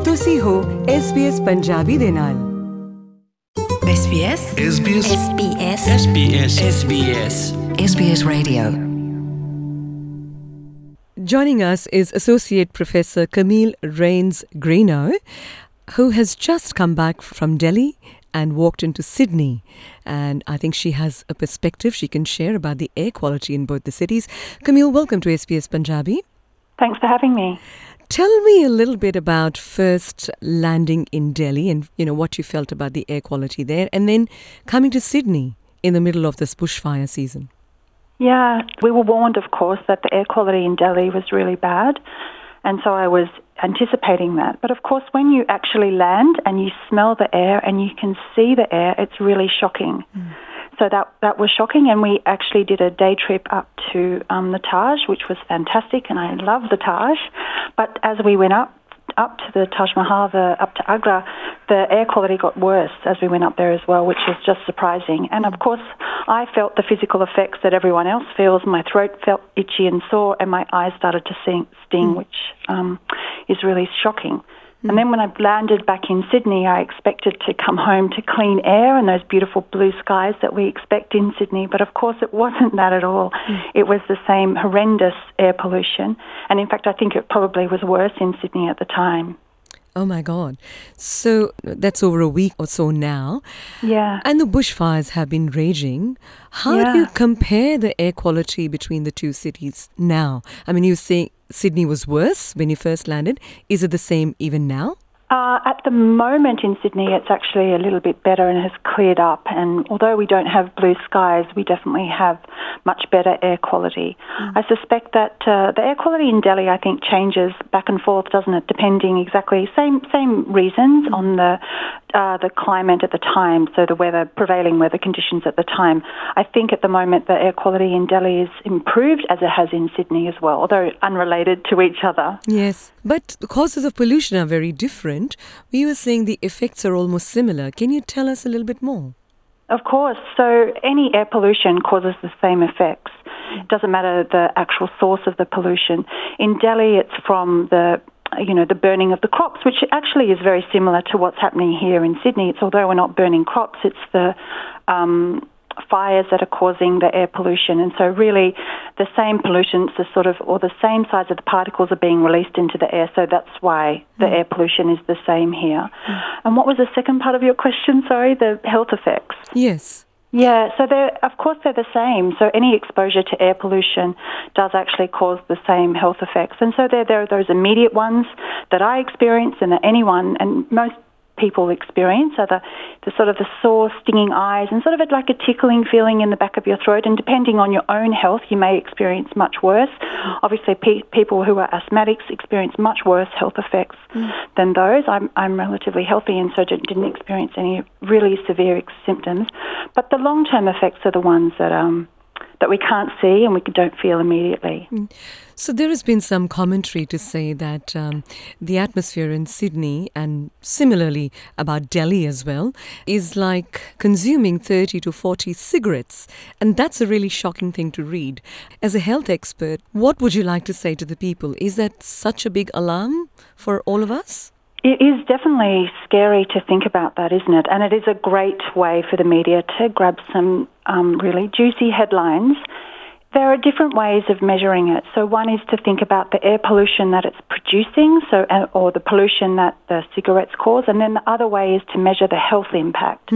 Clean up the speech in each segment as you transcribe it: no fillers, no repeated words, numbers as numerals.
ਤੁਸੀਂ ਹੋ SBS ਪੰਜਾਬੀ ਦੇ ਨਾਲ। SBS Radio. Joining us is Associate Professor Camille Rains-Greenough, who has just come back from Delhi and walked into Sydney. And I think she has a perspective she can share about the air quality in both the cities. Camille, welcome to SBS Punjabi. Thanks for having me. Tell me a little bit about first landing in Delhi and, what you felt about the air quality there, and then coming to Sydney in the middle of this bushfire season. Yeah, we were warned, of course, that the air quality in Delhi was really bad, and so I was anticipating that. But, of course, when you actually land and you smell the air and you can see the air, it's really shocking. So that was shocking, and we actually did a day trip up to the Taj, which was fantastic, and I love the Taj. But as we went up to the Taj Mahal, up to Agra, the air quality got worse as we went up there as well, which was just surprising. And of course, I felt the physical effects that everyone else feels. My throat felt itchy and sore, and my eyes started to sting, which is really shocking. And then when I landed back in Sydney, I expected to come home to clean air and those beautiful blue skies that we expect in Sydney. But of course, it wasn't that at all. It was the same horrendous air pollution. And in fact, I think it probably was worse in Sydney at the time. Oh my God. So that's over a week or so now. Yeah. And the bushfires have been raging. How do you compare the air quality between the two cities now? I mean, you say Sydney was worse when you first landed. Is it the same even now? At the moment in Sydney, it's actually a little bit better and has cleared up. And although we don't have blue skies, we definitely have much better air quality. I suspect that the air quality in Delhi, I think, changes back and forth, doesn't it? Depending exactly, same reasons on the climate at the time, so the prevailing weather conditions at the time. I think at the moment the air quality in Delhi is improved as it has in Sydney as well, although unrelated to each other. Yes, but the causes of pollution are very different. We were saying the effects are almost similar. Can you tell us a little bit more? Of course. So any air pollution causes the same effects. It doesn't matter the actual source of the pollution. In Delhi, it's from the burning of the crops, which actually is very similar to what's happening here in Sydney. It's although we're not burning crops, it's the fires that are causing the air pollution. And so really the same pollutants or the same size of the particles are being released into the air. So that's why the air pollution is the same here. And what was the second part of your question? Sorry, the health effects. Yes. Yeah, so they're the same. So any exposure to air pollution does actually cause the same health effects. And so there are those immediate ones that I experience and that anyone and most people experience are the sort of the sore, stinging eyes and sort of like a tickling feeling in the back of your throat. And depending on your own health, you may experience much worse. Obviously, people who are asthmatics experience much worse health effects than those. I'm relatively healthy and so didn't experience any really severe symptoms. But the long-term effects are the ones that we can't see and we don't feel immediately. So there has been some commentary to say that the atmosphere in Sydney, and similarly about Delhi as well, is like consuming 30 to 40 cigarettes. And that's a really shocking thing to read. As a health expert, what would you like to say to the people? Is that such a big alarm for all of us? It is definitely scary to think about that, isn't it? And it is a great way for the media to grab some really juicy headlines. There are different ways of measuring it. So one is to think about the air pollution that it's producing, or the pollution that the cigarettes cause, and then the other way is to measure the health impact.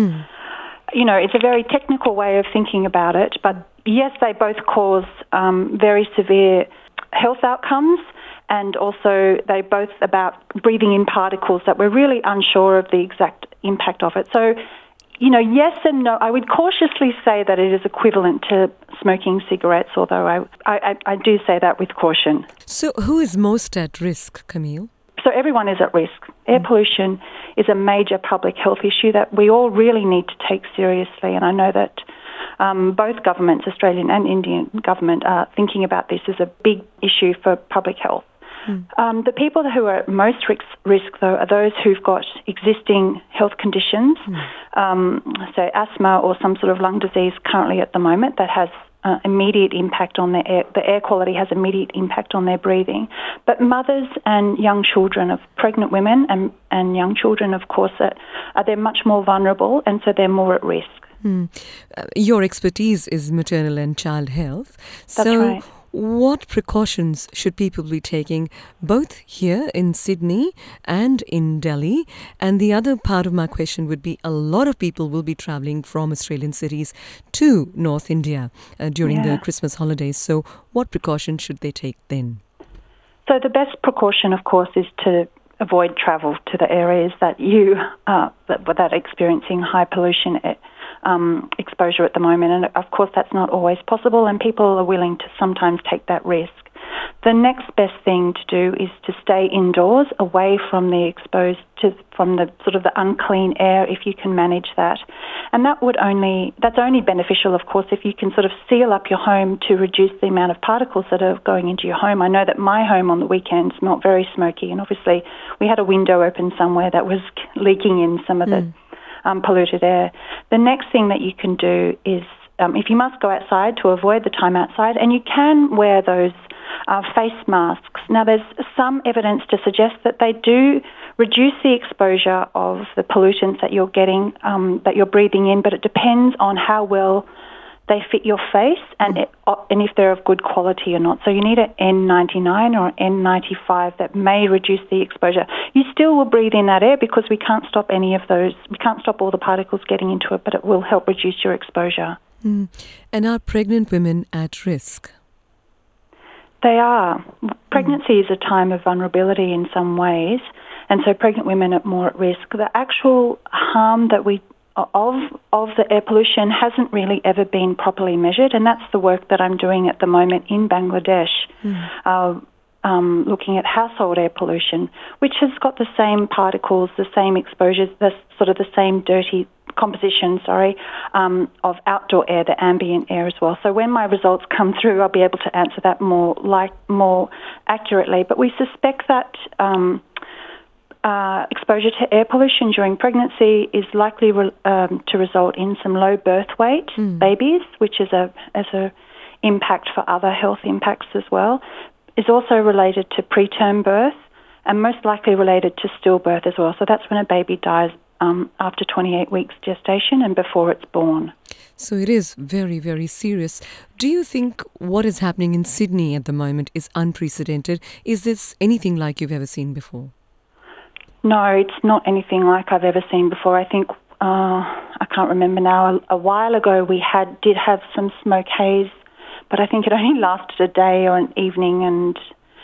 It's a very technical way of thinking about it, but yes, they both cause very severe health outcomes. And also they both about breathing in particles that we're really unsure of the exact impact of it. So, yes and no. I would cautiously say that it is equivalent to smoking cigarettes, although I do say that with caution. So who is most at risk, Camille? So everyone is at risk. Air pollution is a major public health issue that we all really need to take seriously. And I know that both governments, Australian and Indian government, are thinking about this as a big issue for public health. The people who are at most risk, though, are those who've got existing health conditions, so asthma or some sort of lung disease currently at the moment that has immediate impact on their air. The air quality has immediate impact on their breathing. But mothers and young children of pregnant women and young children, of course, they're much more vulnerable, and so they're more at risk. Your expertise is maternal and child health. That's right. What precautions should people be taking both here in Sydney and in Delhi? And the other part of my question would be, a lot of people will be travelling from Australian cities to North India during the Christmas holidays. So what precautions should they take then? So the best precaution, of course, is to avoid travel to the areas that you that experiencing high pollution exposure at the moment. And of course that's not always possible, and people are willing to sometimes take that risk. The next best thing to do is to stay indoors, away from the from the sort of the unclean air, if you can manage that. And that's only beneficial, of course, if you can sort of seal up your home to reduce the amount of particles that are going into your home. I know that my home on the weekend smelled very smoky, and obviously we had a window open somewhere that was leaking in some of the polluted air. The next thing that you can do is, if you must go outside, to avoid the time outside, and you can wear those face masks. Now, there's some evidence to suggest that they do reduce the exposure of the pollutants that you're getting, that you're breathing in, but it depends on how well they fit your face and if they're of good quality or not. So you need an N99 or an N95 that may reduce the exposure. You still will breathe in that air because we can't stop any of those. We can't stop all the particles getting into it, but it will help reduce your exposure. And are pregnant women at risk? They are. Pregnancy is a time of vulnerability in some ways, and so pregnant women are more at risk. The actual harm that of the air pollution hasn't really ever been properly measured, and that's the work that I'm doing at the moment in Bangladesh, looking at household air pollution, which has got the same particles, the same exposures, the same dirty composition, of outdoor air, the ambient air as well. So when my results come through, I'll be able to answer that more accurately. But we suspect that exposure to air pollution during pregnancy is likely to result in some low birth weight babies, which is a impact for other health impacts as well. Is also related to preterm birth and most likely related to stillbirth as well. So that's when a baby dies after 28 weeks gestation and before it's born. So it is very, very serious. Do you think what is happening in Sydney at the moment is unprecedented? Is this anything like you've ever seen before? No, it's not anything like I've ever seen before. I think, I can't remember now, a while ago we did have some smoke haze, but I think it only lasted a day or an evening, and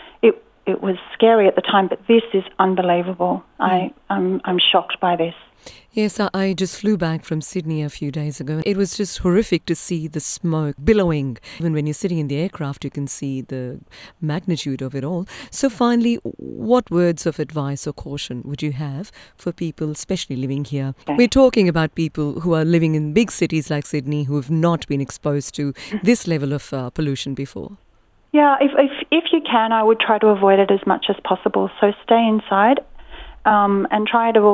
it was scary at the time, but this is unbelievable. I'm shocked by this. Yes, I just flew back from Sydney a few days ago. It was just horrific to see the smoke billowing. Even when you're sitting in the aircraft, you can see the magnitude of it all. So finally, what words of advice or caution would you have for people, especially living here? Okay. We're talking about people who are living in big cities like Sydney who have not been exposed to this level of pollution before. Yeah, if you can, I would try to avoid it as much as possible. So stay inside. And try to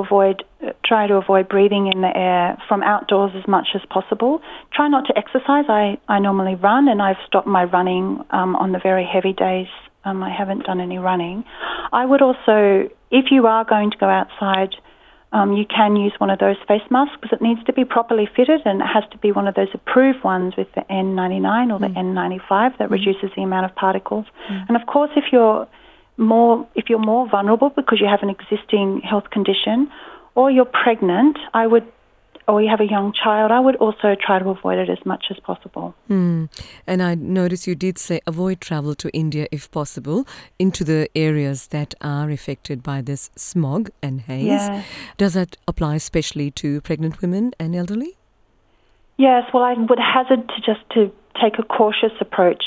avoid breathing in the air from outdoors as much as possible. Try not to exercise. I normally run, and I've stopped my running on the very heavy days. I haven't done any running. I would also, if you are going to go outside, you can use one of those face masks, because it needs to be properly fitted, and it has to be one of those approved ones with the N99 or the N95 that reduces the amount of particles. And of course, if you're more vulnerable because you have an existing health condition, or you're pregnant, or you have a young child, I would also try to avoid it as much as possible. And I noticed you did say avoid travel to India if possible, into the areas that are affected by this smog and haze. Yeah. Does that apply especially to pregnant women and elderly? Yes, well, I would hazard to take a cautious approach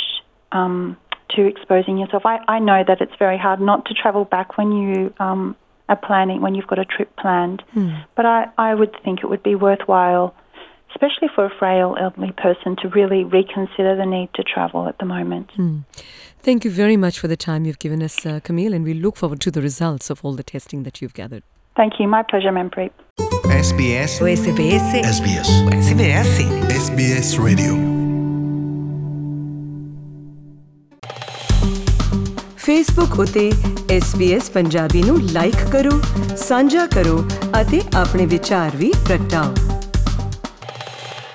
to exposing yourself. I know that it's very hard not to travel back when you are planning, when you've got a trip planned. But I would think it would be worthwhile, especially for a frail elderly person, to really reconsider the need to travel at the moment. Thank you very much for the time you've given us, Camille, and we look forward to the results of all the testing that you've gathered. Thank you. My pleasure, Manpreet. SBS. SBS. SBS. SBS. SBS Radio. Facebook ਉਤੇ SBS Punjabi ਨੂੰ like ਕਰੋ, ਸਾਂਝਾ ਕਰੋ ਅਤੇ ਆਪਣੇ ਵਿਚਾਰ ਵੀ ਪ੍ਰਗਟਾਓ।